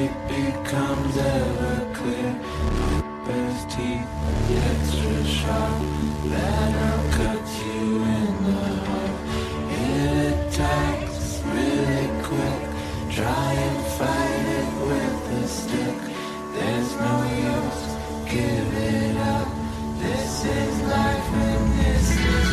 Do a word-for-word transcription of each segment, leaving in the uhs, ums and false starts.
it becomes ever clear. Whippers teeth, extra sharp, that'll cut you in the heart. It attacks really quick, try and fight it with a stick. There's no use, give it up. This is life and this is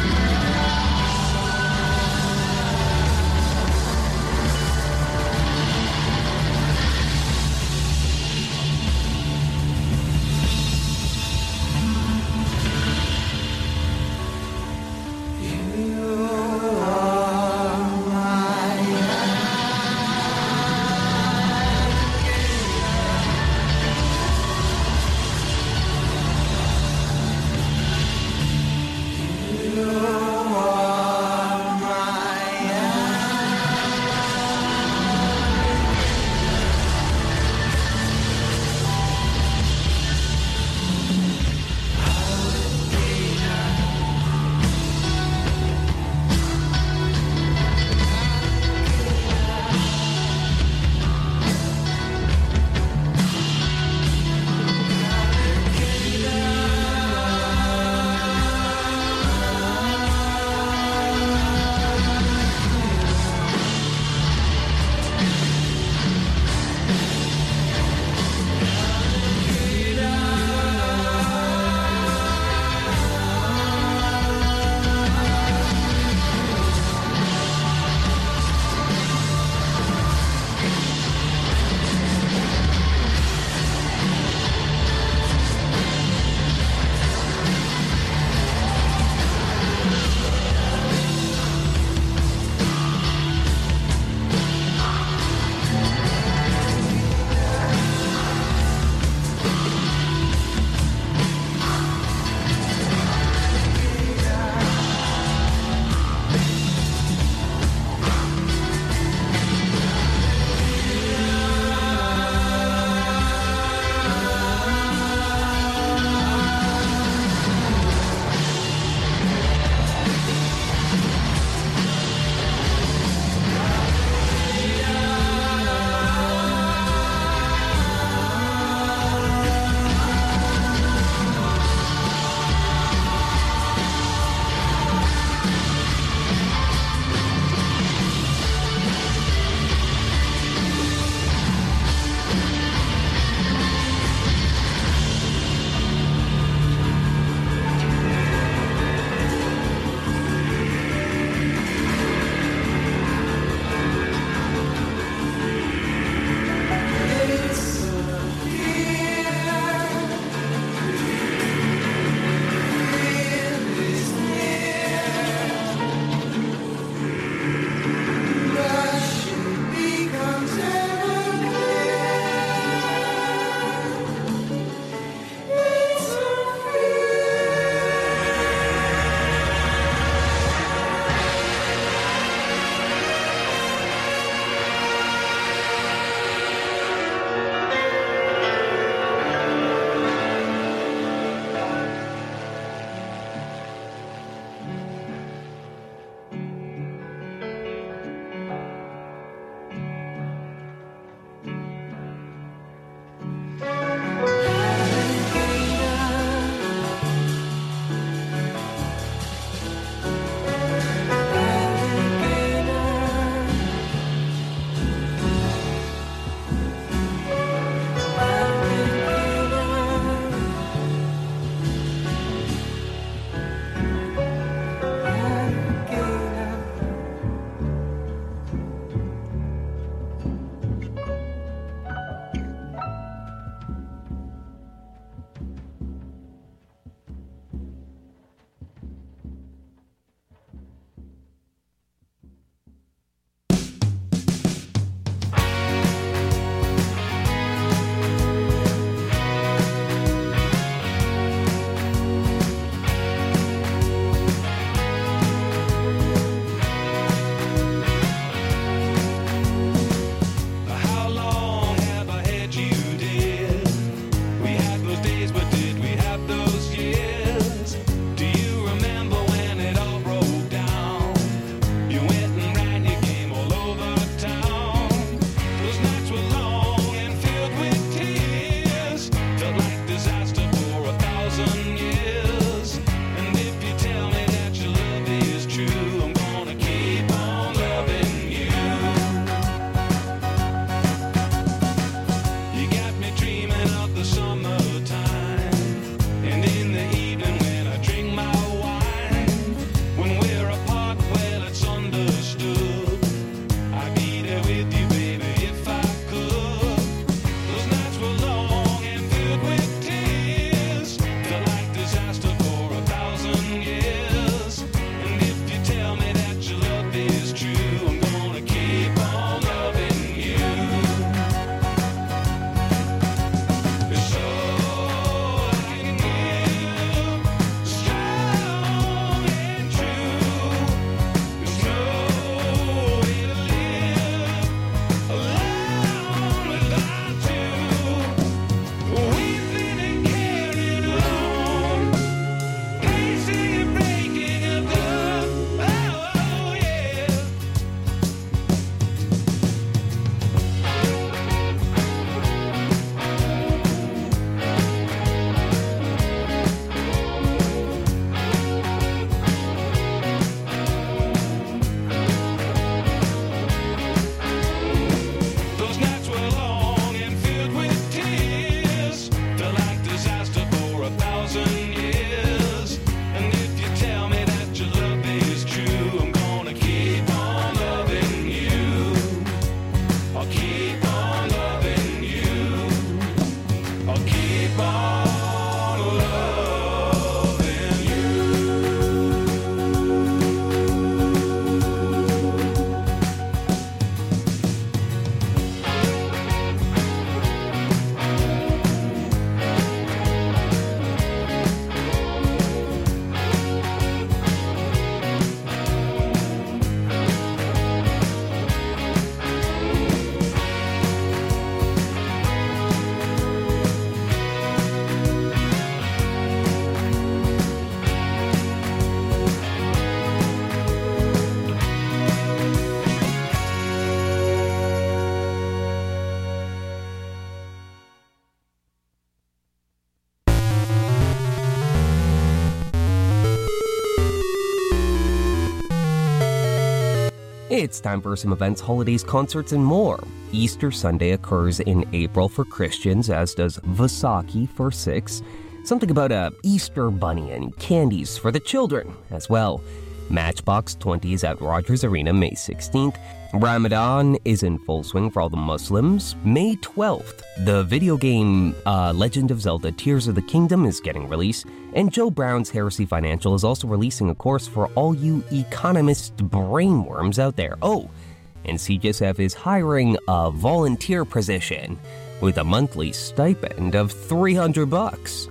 It's time for some events, holidays, concerts, and more. Easter Sunday occurs in April for Christians, as does Vaisakhi for Sikhs. Something about a Easter bunny and candies for the children as well. Matchbox twenty is at Rogers Arena May sixteenth. Ramadan is in full swing for all the Muslims. May twelfth, the video game uh, Legend of Zelda Tears of the Kingdom is getting released. And Joe Brown's Heresy Financial is also releasing a course for all you economist brainworms out there. Oh, and C G S F is hiring a volunteer position with a monthly stipend of three hundred bucks.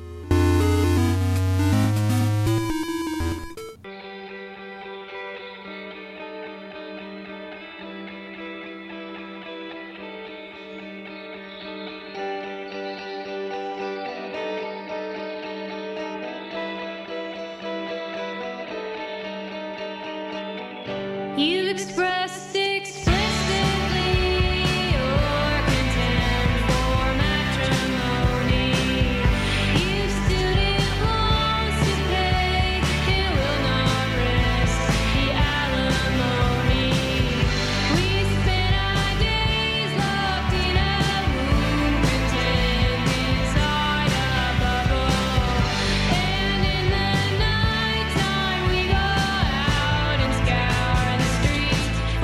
You expressed explicitly your contempt for matrimony. You student loans to pay, it will not risk the alimony. We spent our days locked in a womb, contained inside a bubble. And in the night time we go out and scour the streets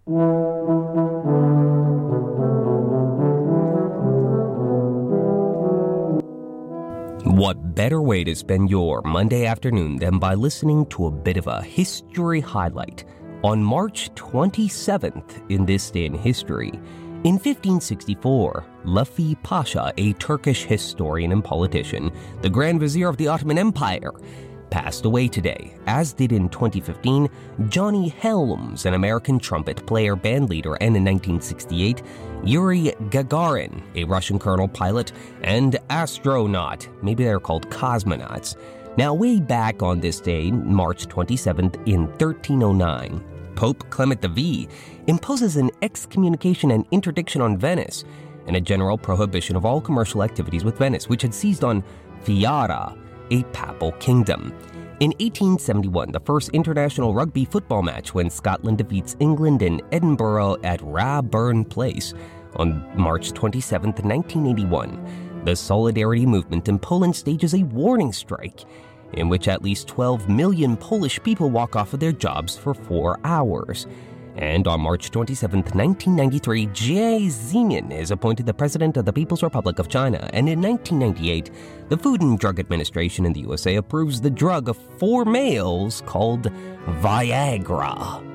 What better way to spend your Monday afternoon than by listening to a bit of a history highlight? On March twenty-seventh in this day in history, in fifteen sixty-four, Lafi Pasha, a Turkish historian and politician, the Grand Vizier of the Ottoman Empire, passed away today, as did in twenty fifteen Johnny Helms, an American trumpet player, band leader, and in nineteen sixty-eight, Yuri Gagarin, a Russian colonel pilot and astronaut. Maybe they're called cosmonauts. Now, way back on this day, March twenty-seventh, in thirteen oh nine, Pope Clement the Second imposes an excommunication and interdiction on Venice and a general prohibition of all commercial activities with Venice, which had seized on Fiara, a papal kingdom. In eighteen seventy-one, the first international rugby football match when Scotland defeats England in Edinburgh at Raeburn Place. On March twenty-seventh, nineteen eighty-one, the Solidarity Movement in Poland stages a warning strike in which at least twelve million Polish people walk off of their jobs for four hours. And on March twenty-seventh, nineteen ninety-three, Jiang Zemin is appointed the President of the People's Republic of China. And in nineteen ninety-eight, the Food and Drug Administration in the U S A approves the drug for males called Viagra.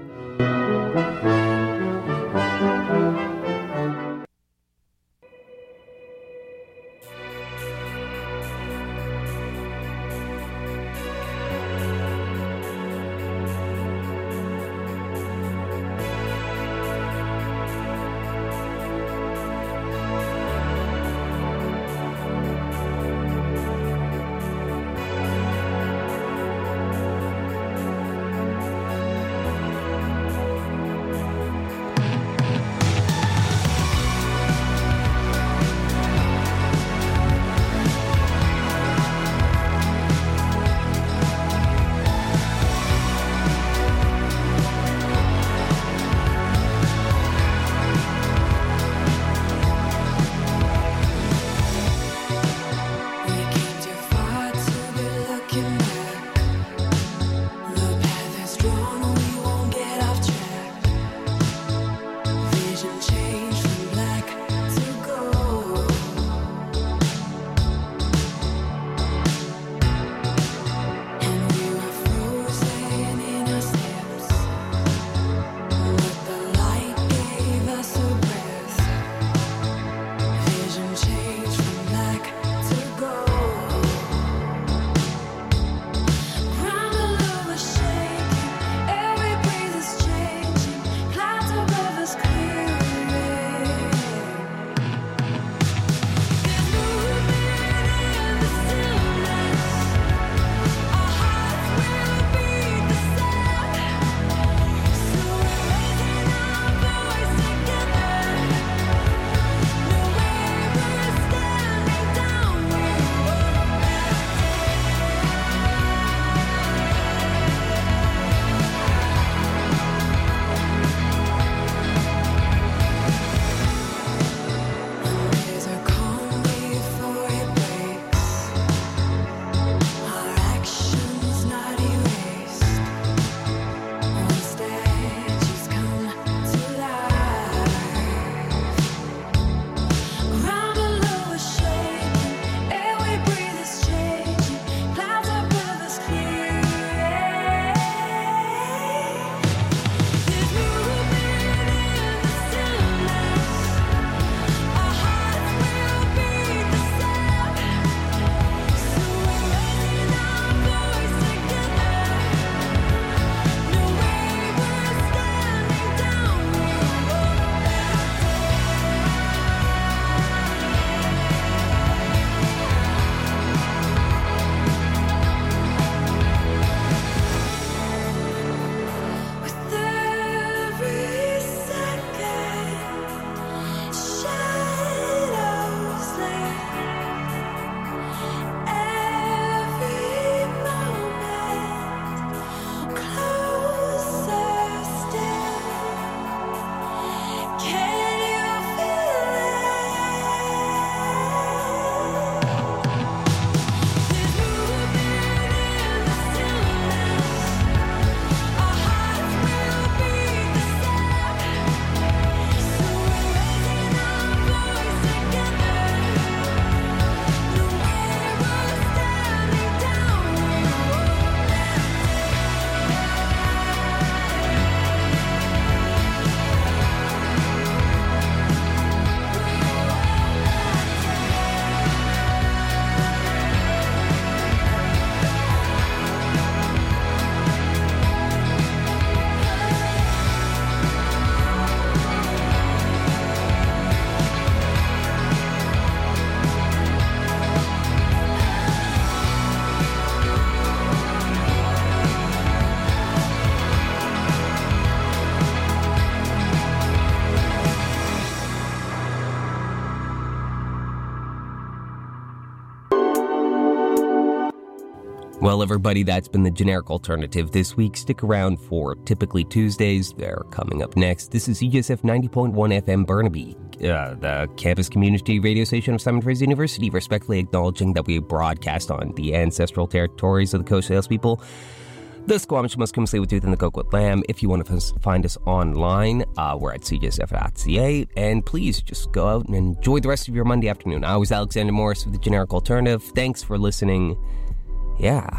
Well, everybody, that's been the generic alternative this week. Stick around for Typically Tuesdays. They're coming up next. This is C J S F ninety point one F M Burnaby, uh, the campus community radio station of Simon Fraser University, respectfully acknowledging that we broadcast on the ancestral territories of the Coast Sales people, the Squamish, Musqueam, Tsleil-Waututh, and the Coquitlam Lamb. If you want to f- find us online, uh, we're at c j s f dot c a. And please just go out and enjoy the rest of your Monday afternoon. I was Alexander Morris with the Generic Alternative. Thanks for listening. Yeah.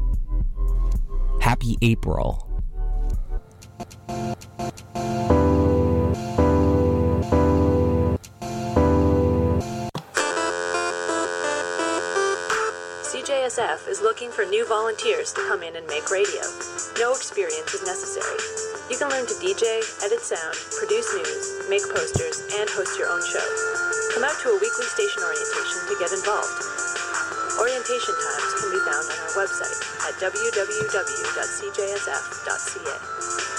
Happy April. C J S F is looking for new volunteers to come in and make radio. No experience is necessary. You can learn to D J, edit sound, produce news, make posters, and host your own show. Come out to a weekly station orientation to get involved. Orientation times can be found on our website at w w w dot c j s f dot c a.